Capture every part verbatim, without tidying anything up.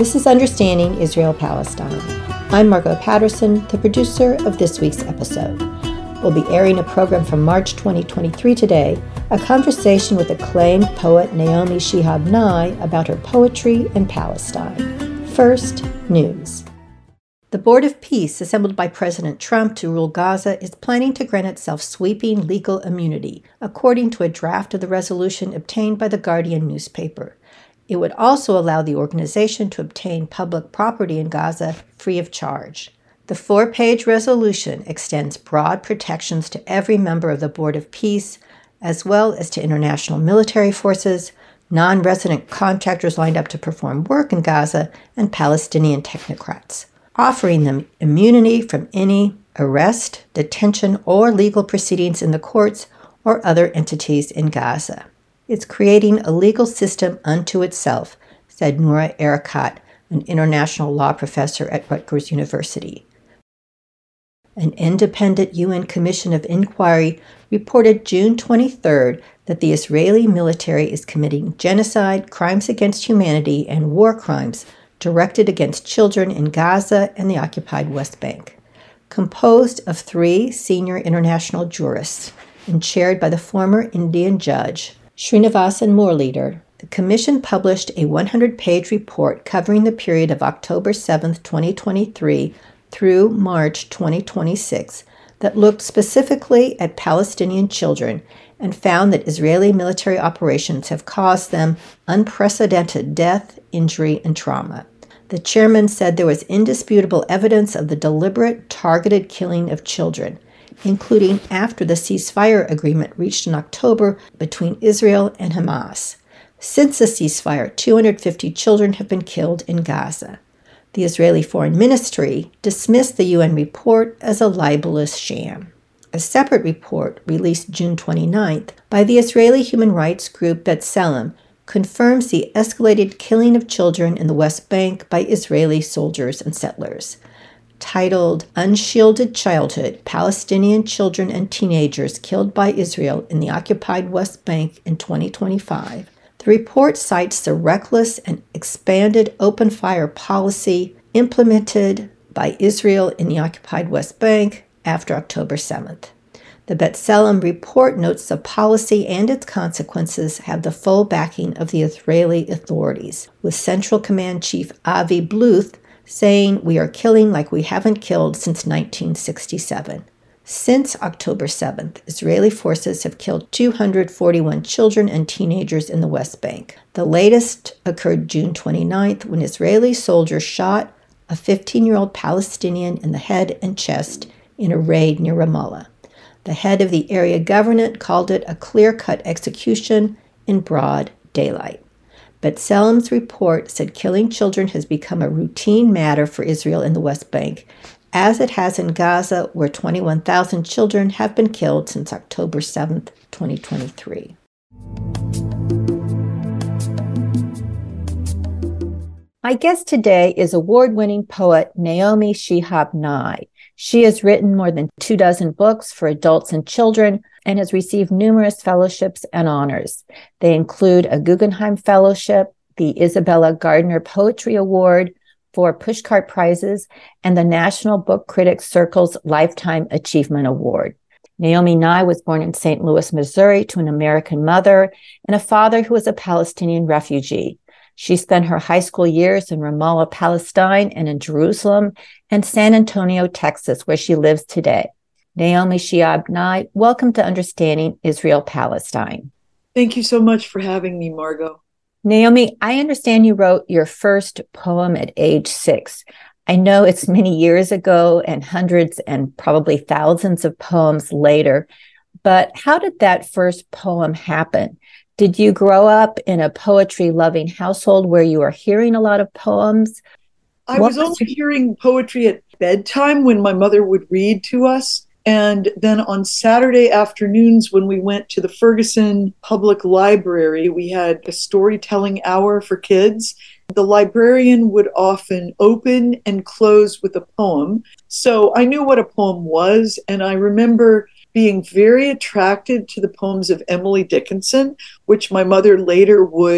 This is Understanding Israel-Palestine. I'm Margot Patterson, the producer of this week's episode. We'll be airing a program from March twenty twenty-three today, a conversation with acclaimed poet Naomi Shihab Nye about her poetry in Palestine. First, news. The Board of Peace, assembled by President Trump to rule Gaza, is planning to grant itself sweeping legal immunity, according to a draft of the resolution obtained by the Guardian newspaper. It would also allow the organization to obtain public property in Gaza free of charge. The four-page resolution extends broad protections to every member of the Board of Peace, as well as to international military forces, non-resident contractors lined up to perform work in Gaza, and Palestinian technocrats, offering them immunity from any arrest, detention, or legal proceedings in the courts or other entities in Gaza. It's creating a legal system unto itself, said Noura Erakat, an international law professor at Rutgers University. An independent U N Commission of Inquiry reported June twenty-third that the Israeli military is committing genocide, crimes against humanity, and war crimes directed against children in Gaza and the occupied West Bank. Composed of three senior international jurists and chaired by the former Indian judge Srinivasan Muralidhar, the Commission published a one hundred page report covering the period of October seventh, twenty twenty-three through March twenty twenty-six that looked specifically at Palestinian children and found that Israeli military operations have caused them unprecedented death, injury, and trauma. The chairman said there was indisputable evidence of the deliberate, targeted killing of children, including after the ceasefire agreement reached in October between Israel and Hamas. Since the ceasefire, two hundred fifty children have been killed in Gaza. The Israeli Foreign Ministry dismissed the U N report as a libelous sham. A separate report, released June twenty-ninth, by the Israeli human rights group B'Tselem, confirms the escalated killing of children in the West Bank by Israeli soldiers and settlers. Titled Unshielded Childhood, Palestinian Children and Teenagers Killed by Israel in the Occupied West Bank in twenty twenty-five, the report cites the reckless and expanded open-fire policy implemented by Israel in the occupied West Bank after October seventh. The B'Tselem report notes the policy and its consequences have the full backing of the Israeli authorities, with Central Command Chief Avi Bluth saying, "We are killing like we haven't killed since nineteen sixty-seven. Since October seventh, Israeli forces have killed two hundred forty-one children and teenagers in the West Bank. The latest occurred June twenty-ninth when Israeli soldiers shot a fifteen-year-old Palestinian in the head and chest in a raid near Ramallah. The head of the area government called it a clear-cut execution in broad daylight." B'Tselem's report said killing children has become a routine matter for Israel in the West Bank, as it has in Gaza, where twenty-one thousand children have been killed since October seventh, twenty twenty-three. My guest today is award-winning poet Naomi Shihab Nye. She has written more than two dozen books for adults and children and has received numerous fellowships and honors. They include a Guggenheim Fellowship, the Isabella Gardner Poetry Award, four Pushcart Prizes, and the National Book Critics Circle's Lifetime Achievement Award. Naomi Nye was born in Saint Louis, Missouri, to an American mother and a father who was a Palestinian refugee. She spent her high school years in Ramallah, Palestine, and in Jerusalem and San Antonio, Texas, where she lives today. Naomi Shihab Nye, welcome to Understanding Israel-Palestine. Thank you so much for having me, Margot. Naomi, I understand you wrote your first poem at age six. I know it's many years ago and hundreds and probably thousands of poems later, but how did that first poem happen? Did you grow up in a poetry-loving household where you were hearing a lot of poems? I was only hearing poetry at bedtime when my mother would read to us. And then on Saturday afternoons, when we went to the Ferguson Public Library, we had a storytelling hour for kids. The librarian would often open and close with a poem. So I knew what a poem was, and I remember being very attracted to the poems of Emily Dickinson, which my mother later would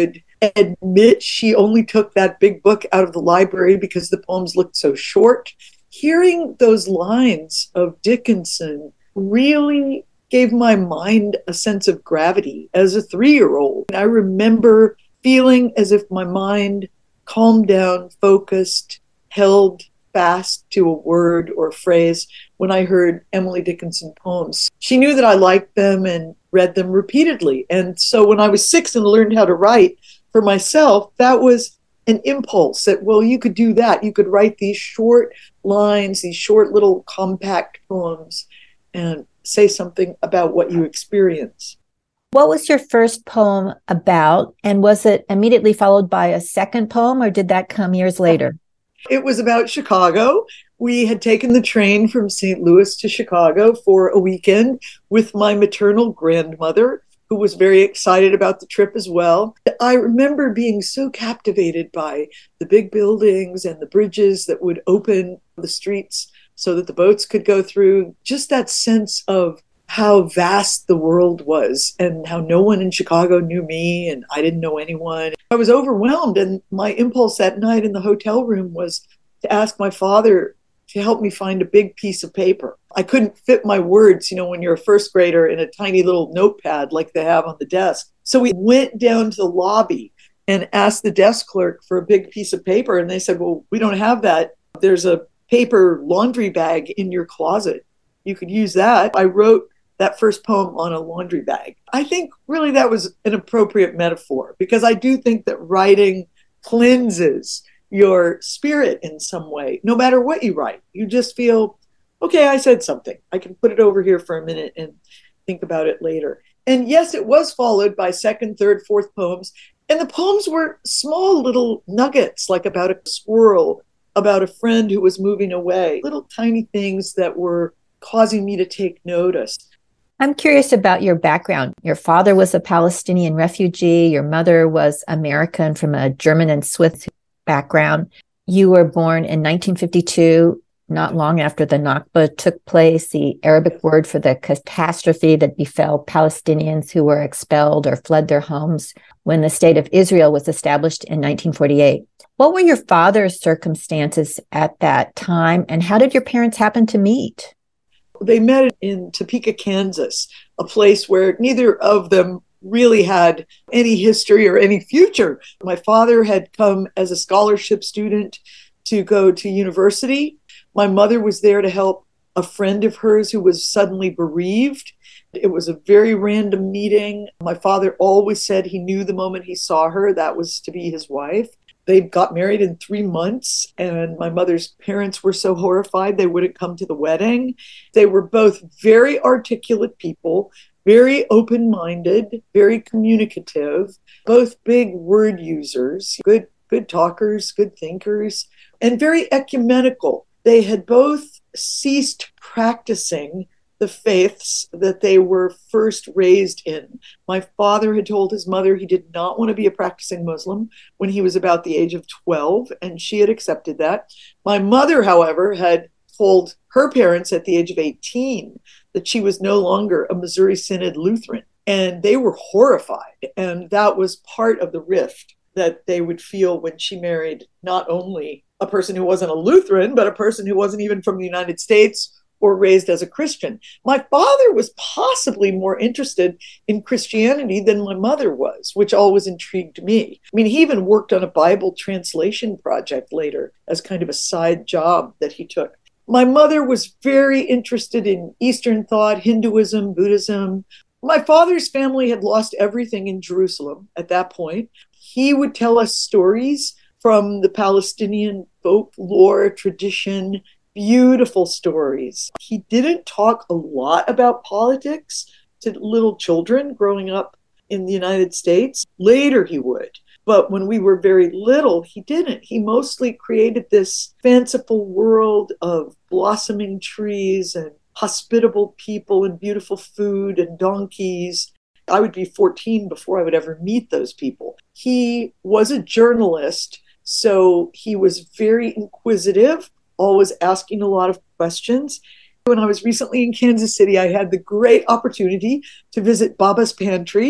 admit she only took that big book out of the library because the poems looked so short. Hearing those lines of Dickinson really gave my mind a sense of gravity as a three-year-old. I remember feeling as if my mind calmed down, focused, held fast to a word or a phrase when I heard Emily Dickinson poems. She knew that I liked them and read them repeatedly. And so when I was six and learned how to write for myself, that was an impulse that, well, you could do that. You could write these short lines, these short little compact poems, and say something about what you experience. What was your first poem about? And was it immediately followed by a second poem, or did that come years later? It was about Chicago. We had taken the train from Saint Louis to Chicago for a weekend with my maternal grandmother, who was very excited about the trip as well. I remember being so captivated by the big buildings and the bridges that would open the streets so that the boats could go through. Just that sense of how vast the world was and how no one in Chicago knew me and I didn't know anyone. I was overwhelmed, and my impulse that night in the hotel room was to ask my father to help me find a big piece of paper. I couldn't fit my words, you know, when you're a first grader, in a tiny little notepad like they have on the desk. So we went down to the lobby and asked the desk clerk for a big piece of paper. And they said, well, we don't have that. There's a paper laundry bag in your closet. You could use that. I wrote that first poem on a laundry bag. I think really that was an appropriate metaphor, because I do think that writing cleanses your spirit in some way. No matter what you write, you just feel, okay, I said something. I can put it over here for a minute and think about it later. And yes, it was followed by second, third, fourth poems. And the poems were small little nuggets, like about a squirrel, about a friend who was moving away, little tiny things that were causing me to take notice. I'm curious about your background. Your father was a Palestinian refugee. Your mother was American from a German and Swiss background. You were born in nineteen fifty-two, not long after the Nakba took place, the Arabic word for the catastrophe that befell Palestinians who were expelled or fled their homes when the state of Israel was established in nineteen forty-eight. What were your father's circumstances at that time, and how did your parents happen to meet? They met in Topeka, Kansas, a place where neither of them really had any history or any future. My father had come as a scholarship student to go to university. My mother was there to help a friend of hers who was suddenly bereaved. It was a very random meeting. My father always said he knew the moment he saw her, that was to be his wife. They got married in three months, and my mother's parents were so horrified they wouldn't come to the wedding. They were both very articulate people, very open-minded, very communicative, both big word users, good, good talkers, good thinkers, and very ecumenical. They had both ceased practicing the faiths that they were first raised in. My father had told his mother he did not want to be a practicing Muslim when he was about the age of twelve, and she had accepted that. My mother, however, had told her parents at the age of eighteen that she was no longer a Missouri Synod Lutheran, and they were horrified. And that was part of the rift that they would feel when she married not only a person who wasn't a Lutheran, but a person who wasn't even from the United States or raised as a Christian. My father was possibly more interested in Christianity than my mother was, which always intrigued me. I mean, he even worked on a Bible translation project later as kind of a side job that he took. My mother was very interested in Eastern thought, Hinduism, Buddhism. My father's family had lost everything in Jerusalem at that point. He would tell us stories from the Palestinian folklore tradition, beautiful stories. He didn't talk a lot about politics to little children growing up in the United States. Later he would. But when we were very little, he didn't. He mostly created this fanciful world of blossoming trees and hospitable people and beautiful food and donkeys. I would be fourteen before I would ever meet those people. He was a journalist, so he was very inquisitive, always asking a lot of questions. When I was recently in Kansas City, I had the great opportunity to visit Baba's Pantry,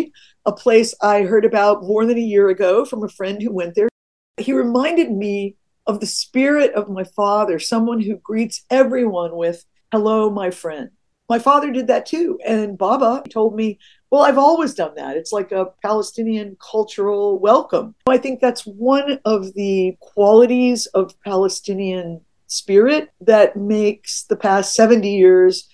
a place I heard about more than a year ago from a friend who went there. He reminded me of the spirit of my father, someone who greets everyone with, "Hello, my friend." My father did that too. And Baba told me, well, I've always done that. It's like a Palestinian cultural welcome. I think that's one of the qualities of Palestinian spirit that makes the past seventy years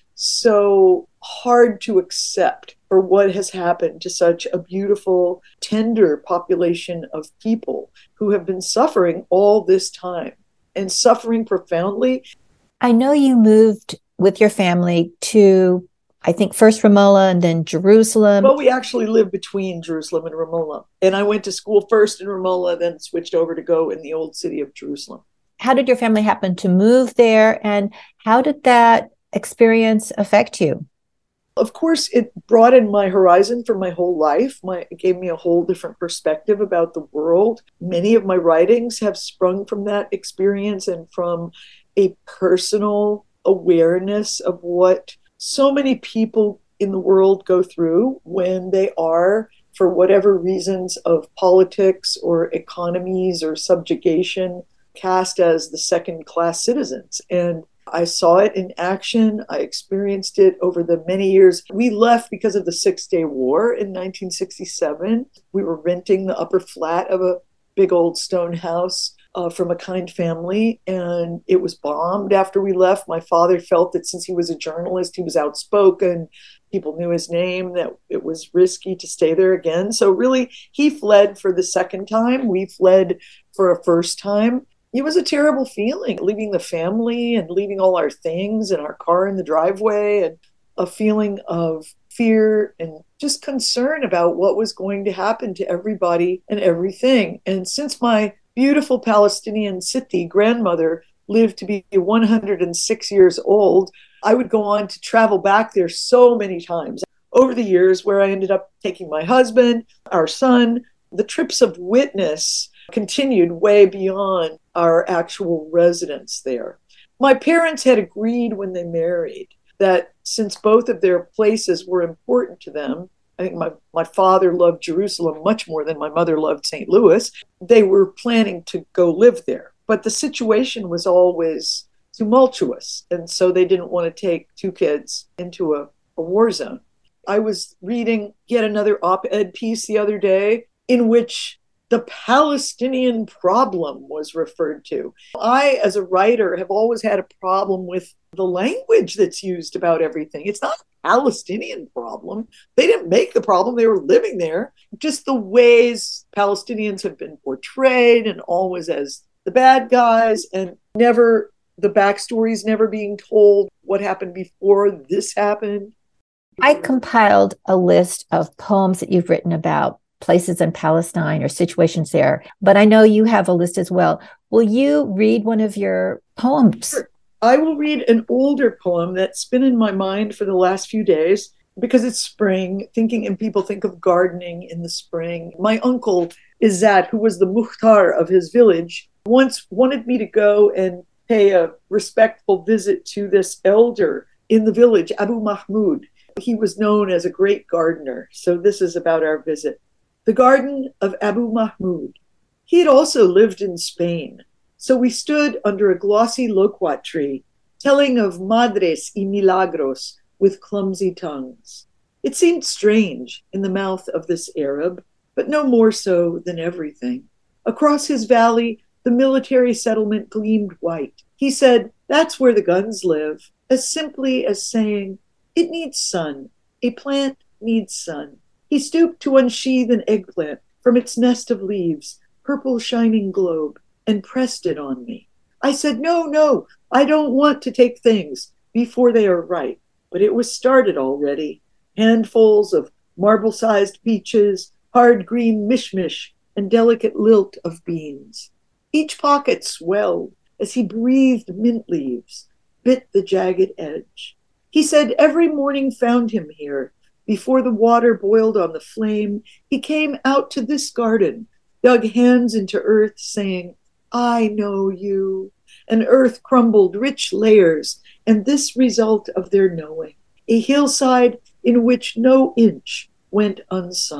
so hard to accept for what has happened to such a beautiful, tender population of people who have been suffering all this time and suffering profoundly. I know you moved with your family to, I think, first Ramallah and then Jerusalem. Well, we actually lived between Jerusalem and Ramallah. And I went to school first in Ramallah, then switched over to go in the old city of Jerusalem. How did your family happen to move there? And how did that experience affect you? Of course, it broadened my horizon for my whole life. My, it gave me a whole different perspective about the world. Many of my writings have sprung from that experience and from a personal awareness of what so many people in the world go through when they are, for whatever reasons of politics or economies or subjugation, cast as the second-class citizens. And I saw it in action. I experienced it over the many years. We left because of the Six-Day War in nineteen sixty-seven. We were renting the upper flat of a big old stone house uh, from a kind family, and it was bombed after we left. My father felt that since he was a journalist, he was outspoken, people knew his name, that it was risky to stay there again. So really, he fled for the second time. We fled for a first time. It was a terrible feeling, leaving the family and leaving all our things and our car in the driveway, and a feeling of fear and just concern about what was going to happen to everybody and everything. And since my beautiful Palestinian Siti grandmother lived to be one hundred six years old, I would go on to travel back there so many times over the years, where I ended up taking my husband, our son. The trips of witness continued way beyond our actual residence there. My parents had agreed when they married that since both of their places were important to them, I think my, my father loved Jerusalem much more than my mother loved Saint Louis, they were planning to go live there. But the situation was always tumultuous, and so they didn't want to take two kids into a, a war zone. I was reading yet another op-ed piece the other day in which the Palestinian problem was referred to. I, as a writer, have always had a problem with the language that's used about everything. It's not a Palestinian problem. They didn't make the problem. They were living there. Just the ways Palestinians have been portrayed, and always as the bad guys, and never, the backstories never being told what happened before this happened. I compiled a list of poems that you've written about places in Palestine or situations there, but I know you have a list as well. Will you read one of your poems? Sure. I will read an older poem that's been in my mind for the last few days because it's spring, thinking, and people think of gardening in the spring. My uncle Izzat, who was the muhtar of his village, once wanted me to go and pay a respectful visit to this elder in the village, Abu Mahmoud. He was known as a great gardener. So this is about our visit. The garden of Abu Mahmoud. He had also lived in Spain. So we stood under a glossy loquat tree, telling of madres y milagros with clumsy tongues. It seemed strange in the mouth of this Arab, but no more so than everything. Across his valley, the military settlement gleamed white. He said, "That's where the guns live," as simply as saying, "It needs sun. A plant needs sun." He stooped to unsheathe an eggplant from its nest of leaves, purple shining globe, and pressed it on me. I said, "No, no, I don't want to take things before they are ripe." But it was started already. Handfuls of marble-sized peaches, hard green mishmish, and delicate lilt of beans. Each pocket swelled as he breathed mint leaves, bit the jagged edge. He said every morning found him here. Before the water boiled on the flame, he came out to this garden, dug hands into earth, saying, "I know you." And earth crumbled rich layers, and this result of their knowing, a hillside in which no inch went unsung.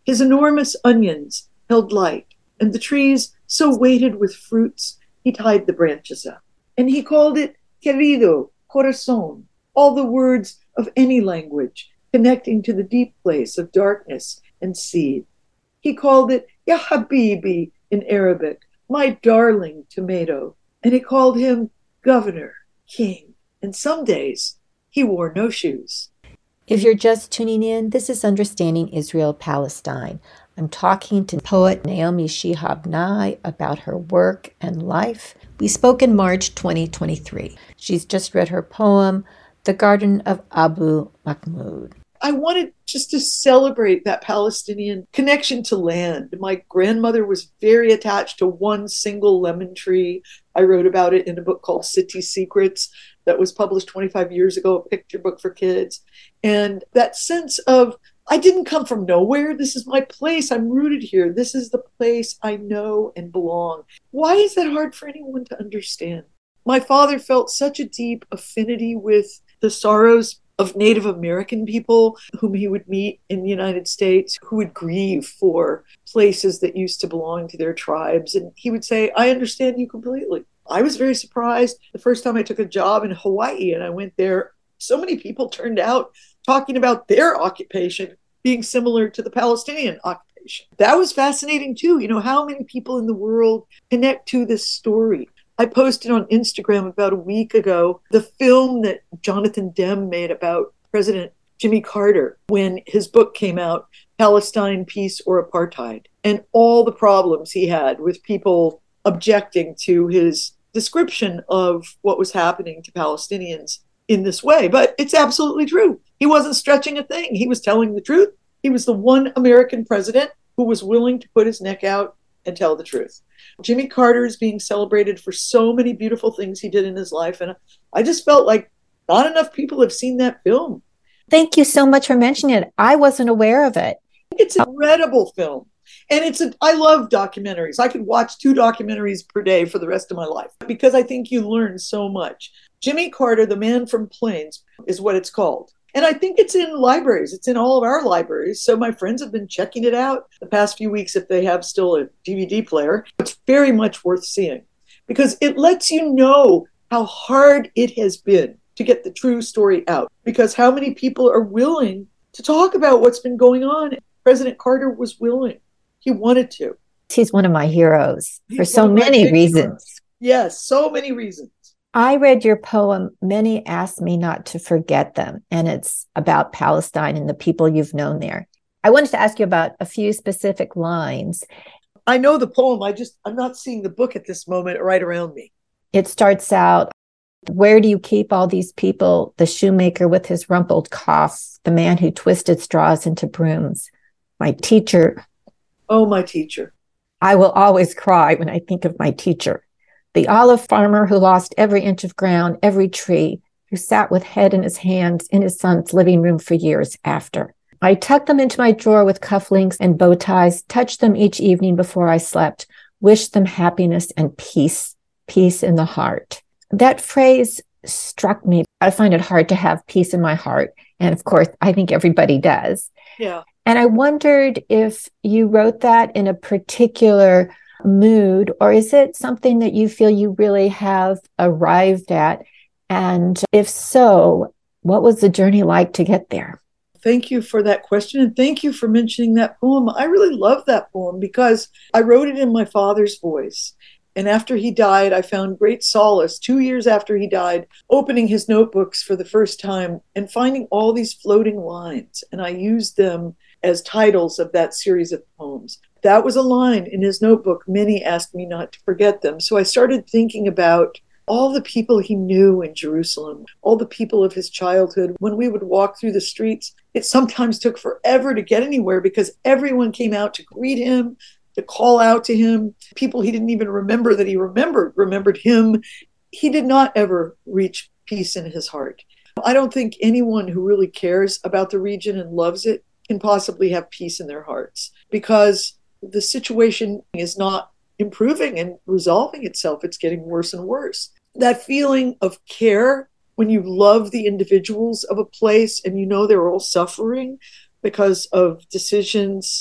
His enormous onions held light, and the trees so weighted with fruits, he tied the branches up. And he called it querido, corazón, all the words of any language connecting to the deep place of darkness and seed. He called it Ya Habibi in Arabic, my darling tomato, and he called him governor, king, and some days he wore no shoes. If you're just tuning in, this is Understanding Israel-Palestine. I'm talking to poet Naomi Shihab Nye about her work and life. We spoke in March twenty twenty-three. She's just read her poem, The Garden of Abu Mahmoud. I wanted just to celebrate that Palestinian connection to land. My grandmother was very attached to one single lemon tree. I wrote about it in a book called City Secrets that was published twenty-five years ago, a picture book for kids. And that sense of, I didn't come from nowhere. This is my place. I'm rooted here. This is the place I know and belong. Why is that hard for anyone to understand? My father felt such a deep affinity with the sorrows of Native American people whom he would meet in the United States, who would grieve for places that used to belong to their tribes. And he would say, I understand you completely. I was very surprised the first time I took a job in Hawaii and I went there. So many people turned out talking about their occupation being similar to the Palestinian occupation. That was fascinating too. You know, how many people in the world connect to this story? I posted on Instagram about a week ago the film that Jonathan Demme made about President Jimmy Carter when his book came out, Palestine, Peace or Apartheid, and all the problems he had with people objecting to his description of what was happening to Palestinians in this way. But it's absolutely true. He wasn't stretching a thing. He was telling the truth. He was the one American president who was willing to put his neck out and tell the truth. Jimmy Carter is being celebrated for so many beautiful things he did in his life. And I just felt like not enough people have seen that film. Thank you so much for mentioning it. I wasn't aware of it. It's an incredible film. And it's a, I love documentaries. I could watch two documentaries per day for the rest of my life because I think you learn so much. Jimmy Carter, the Man from Plains, is what it's called. And I think it's in libraries. It's in all of our libraries. So my friends have been checking it out the past few weeks if they have still a D V D player. It's very much worth seeing because it lets you know how hard it has been to get the true story out. Because how many people are willing to talk about what's been going on? President Carter was willing. He wanted to. He's one of my heroes He's for so many reasons. Heroes. Yes, so many reasons. I read your poem, Many Ask Me Not to Forget Them, and it's about Palestine and the people you've known there. I wanted to ask you about a few specific lines. I know the poem. I just, I'm not seeing the book at this moment right around me. It starts out, where do you keep all these people? The shoemaker with his rumpled cough, the man who twisted straws into brooms, my teacher. Oh, my teacher. I will always cry when I think of my teacher. The olive farmer who lost every inch of ground, every tree, who sat with head in his hands in his son's living room for years after. I tucked them into my drawer with cufflinks and bow ties, touched them each evening before I slept, wished them happiness and peace, peace in the heart. That phrase struck me. I find it hard to have peace in my heart. And of course, I think everybody does. Yeah. And I wondered if you wrote that in a particular mood, or is it something that you feel you really have arrived at? And if so, what was the journey like to get there? Thank you for that question. And thank you for mentioning that poem. I really love that poem because I wrote it in my father's voice. And after he died, I found great solace, two years after he died, opening his notebooks for the first time and finding all these floating lines. And I used them as titles of that series of poems. That was a line in his notebook. Many asked me not to forget them. So I started thinking about all the people he knew in Jerusalem, all the people of his childhood. When we would walk through the streets, it sometimes took forever to get anywhere because everyone came out to greet him, to call out to him. People he didn't even remember that he remembered, remembered him. He did not ever reach peace in his heart. I don't think anyone who really cares about the region and loves it can possibly have peace in their hearts because the situation is not improving and resolving itself. It's getting worse and worse. That feeling of care when you love the individuals of a place and you know they're all suffering because of decisions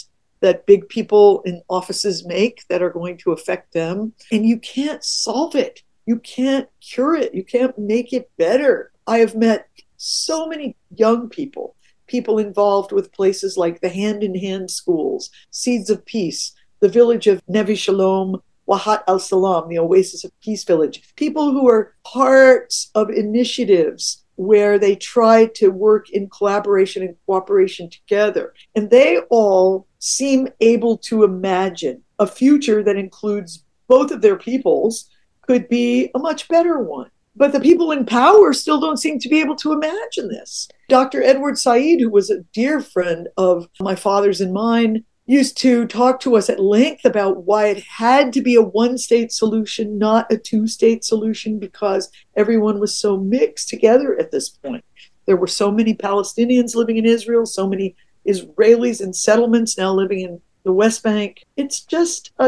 that big people in offices make that are going to affect them. And you can't solve it. You can't cure it. You can't make it better. I have met so many young people, people involved with places like the Hand in Hand schools, Seeds of Peace, the village of Nevi Shalom, Wahat al-Salam, the Oasis of Peace Village, people who are parts of initiatives where they try to work in collaboration and cooperation together. And they all seem able to imagine a future that includes both of their peoples could be a much better one. But the people in power still don't seem to be able to imagine this. Doctor Edward Said, who was a dear friend of my father's and mine, used to talk to us at length about why it had to be a one-state solution, not a two-state solution, because everyone was so mixed together at this point. There were so many Palestinians living in Israel, so many Israelis in settlements now living in the West Bank. It's just a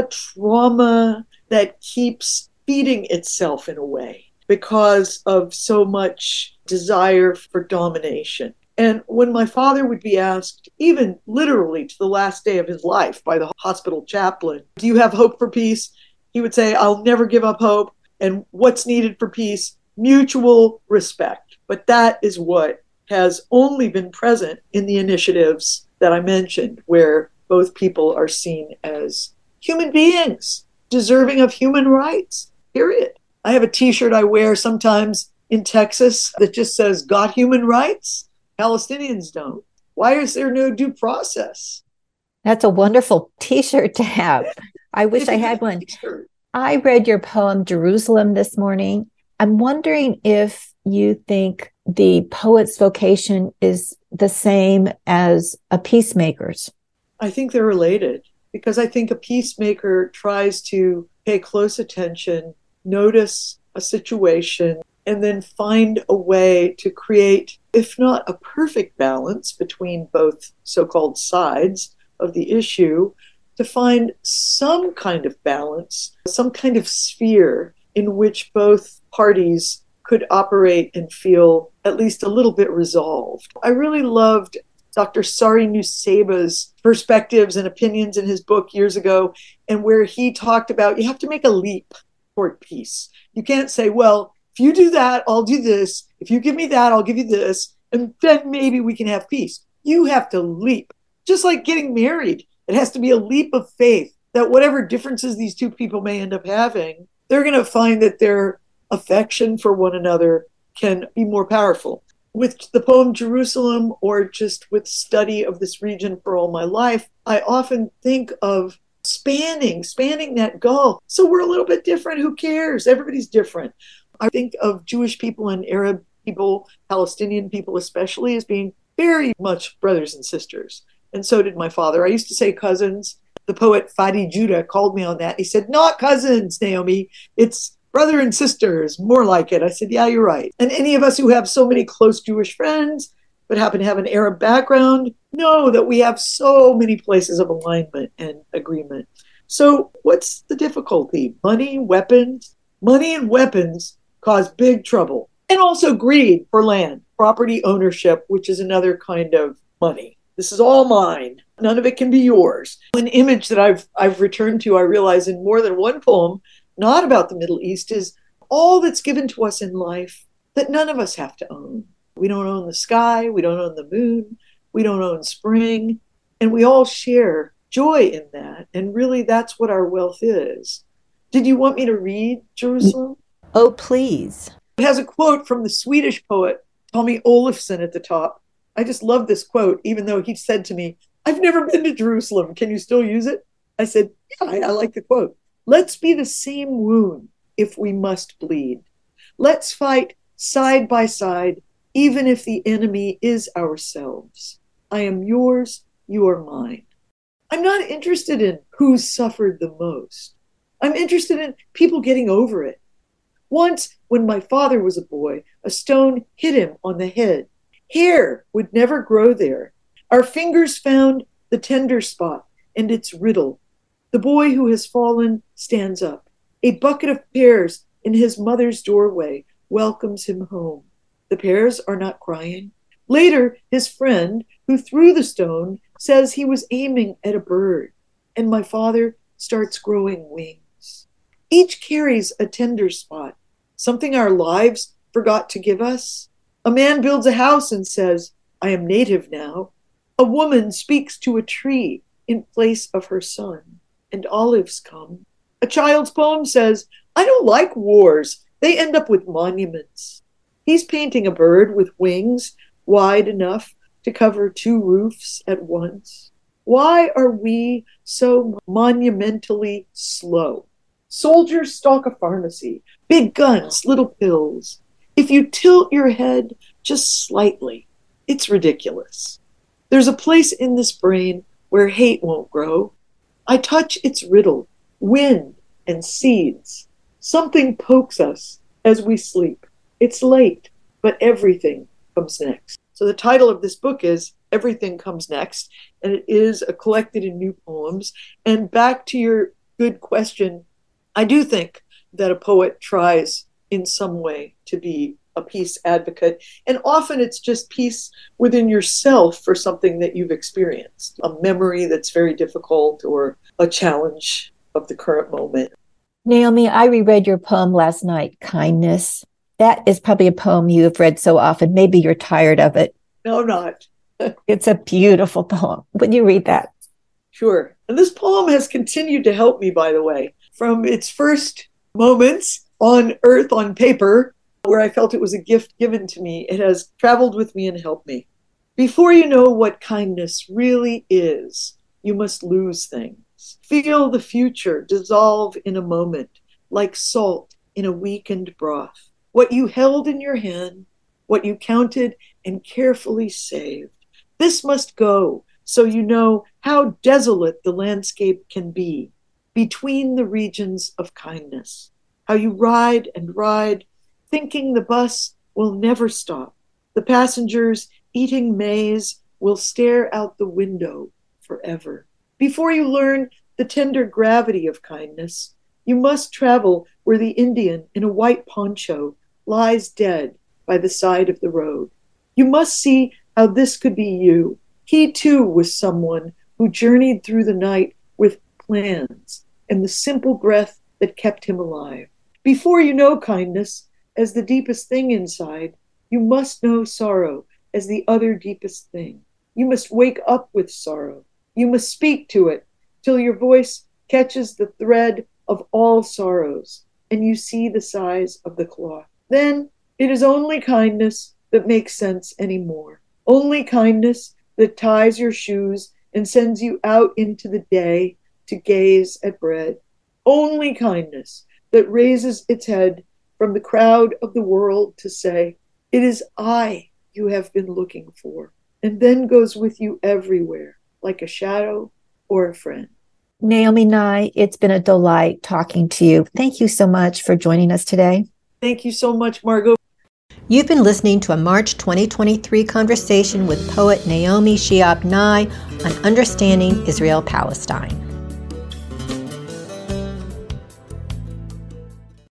trauma that keeps feeding itself in a way because of so much desire for domination. And when my father would be asked, even literally to the last day of his life by the hospital chaplain, do you have hope for peace? He would say, I'll never give up hope. And what's needed for peace? Mutual respect. But that is what has only been present in the initiatives that I mentioned, where both people are seen as human beings, deserving of human rights, period. I have a t-shirt I wear sometimes in Texas that just says, got human rights? Palestinians don't. Why is there no due process? That's a wonderful t-shirt to have. I wish I had one. T-shirt. I read your poem, Jerusalem, this morning. I'm wondering if you think the poet's vocation is the same as a peacemaker's. I think they're related, because I think a peacemaker tries to pay close attention, notice a situation, and then find a way to create, if not a perfect balance between both so-called sides of the issue, to find some kind of balance, some kind of sphere in which both parties could operate and feel at least a little bit resolved. I really loved Doctor Sari Nusseibeh's perspectives and opinions in his book years ago, and where he talked about you have to make a leap toward peace. You can't say, well, if you do that, I'll do this. If you give me that, I'll give you this. And then maybe we can have peace. You have to leap. Just like getting married. It has to be a leap of faith that whatever differences these two people may end up having, they're going to find that their affection for one another can be more powerful. With the poem Jerusalem, or just with study of this region for all my life, I often think of spanning, spanning that gulf. So we're a little bit different. Who cares? Everybody's different. I think of Jewish people and Arab people, Palestinian people especially, as being very much brothers and sisters. And so did my father. I used to say cousins. The poet Fadi Judah called me on that. He said, not cousins, Naomi. It's brother and sisters, more like it. I said, yeah, you're right. And any of us who have so many close Jewish friends, but happen to have an Arab background, know that we have so many places of alignment and agreement. So what's the difficulty? Money, weapons? Money and weapons cause big trouble. And also greed for land, property ownership, which is another kind of money. This is all mine. None of it can be yours. An image that I've I've returned to, I realize in more than one poem, not about the Middle East, is all that's given to us in life that none of us have to own. We don't own the sky. We don't own the moon. We don't own spring. And we all share joy in that. And really, that's what our wealth is. Did you want me to read Jerusalem? Oh, please. It has a quote from the Swedish poet Tommy Olofsson at the top. I just love this quote, even though he said to me, I've never been to Jerusalem. Can you still use it? I said, yeah, I, I like the quote. Let's be the same wound if we must bleed. Let's fight side by side, even if the enemy is ourselves. I am yours, you are mine. I'm not interested in who suffered the most. I'm interested in people getting over it. Once, when my father was a boy, a stone hit him on the head. Hair would never grow there. Our fingers found the tender spot and its riddle. The boy who has fallen stands up. A bucket of pears in his mother's doorway welcomes him home. The pears are not crying. Later, his friend, who threw the stone, says he was aiming at a bird, and my father starts growing wings. Each carries a tender spot, something our lives forgot to give us. A man builds a house and says, I am native now. A woman speaks to a tree in place of her son, and olives come. A child's poem says, I don't like wars. They end up with monuments. He's painting a bird with wings wide enough to cover two roofs at once. Why are we so monumentally slow? Soldiers stalk a pharmacy, big guns, little pills. If you tilt your head just slightly, it's ridiculous. There's a place in this brain where hate won't grow. I touch its riddle, wind and seeds. Something pokes us as we sleep. It's late, but everything comes next. So the title of this book is Everything Comes Next, and it is a collected in new poems. And back to your good question, I do think that a poet tries in some way to be a peace advocate. And often it's just peace within yourself for something that you've experienced, a memory that's very difficult or a challenge of the current moment. Naomi, I reread your poem last night, Kindness. That is probably a poem you have read so often. Maybe you're tired of it. No, I'm not. It's a beautiful poem. Would you read that? Sure. And this poem has continued to help me, by the way, from its first moments on earth on paper, where I felt it was a gift given to me. It has traveled with me and helped me. Before you know what kindness really is, you must lose things. Feel the future dissolve in a moment, like salt in a weakened broth. What you held in your hand, what you counted and carefully saved. This must go so you know how desolate the landscape can be between the regions of kindness. How you ride and ride, thinking the bus will never stop. The passengers eating maize will stare out the window forever. Before you learn the tender gravity of kindness, you must travel where the Indian in a white poncho lies dead by the side of the road. You must see how this could be you. He too was someone who journeyed through the night with plans and the simple breath that kept him alive. Before you know kindness as the deepest thing inside, you must know sorrow as the other deepest thing. You must wake up with sorrow. You must speak to it till your voice catches the thread of all sorrows and you see the size of the cloth. Then it is only kindness that makes sense anymore. Only kindness that ties your shoes and sends you out into the day to gaze at bread. Only kindness that raises its head from the crowd of the world to say, it is I you have been looking for, and then goes with you everywhere, like a shadow or a friend. Naomi Nye, it's been a delight talking to you. Thank you so much for joining us today. Thank you so much, Margot. You've been listening to a March twenty twenty-three conversation with poet Naomi Shihab Nye on understanding Israel-Palestine.